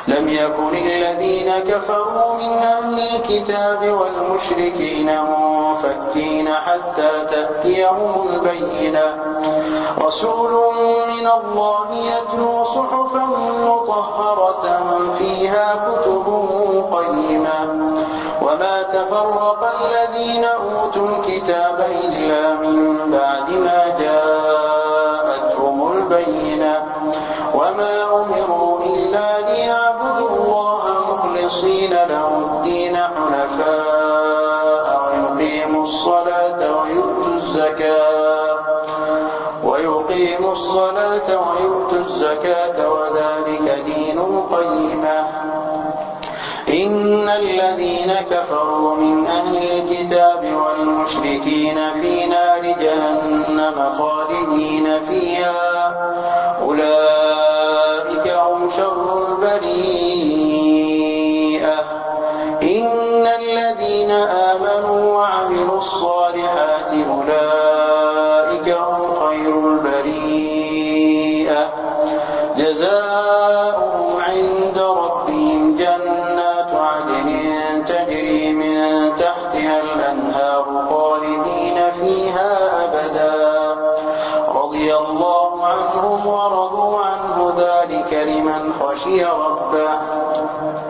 لم يكن الذين كفروا من أهل الكتاب والمشركين منفكين حتى تأتيهم البينة رسول من الله يتلو صحفا مطهرة فيها كتب قيمة وما تفرق الذين أوتوا الكتاب إلا من بعد ما جاءتهم البينة وما أمروا إلا ليعبدوا الله مخلصين له الدين حنفاء ويقيموا الصلاة ويؤتوا الزكاة وذلك دين القيمة إن الذين كفروا من أهل الكتاب والمشركين في نار جهنم خالدين فيها أولئك هم شر البريئة إن الذين آمنوا وعملوا الصالحات أولئك هم خير البريئة جزاؤهم عند ربهم جنات عدن تجري من تحتها الأنهار خالدين فيها أبدا رضي الله عنهم ورضوا عنه ذلك لمن خشي ربه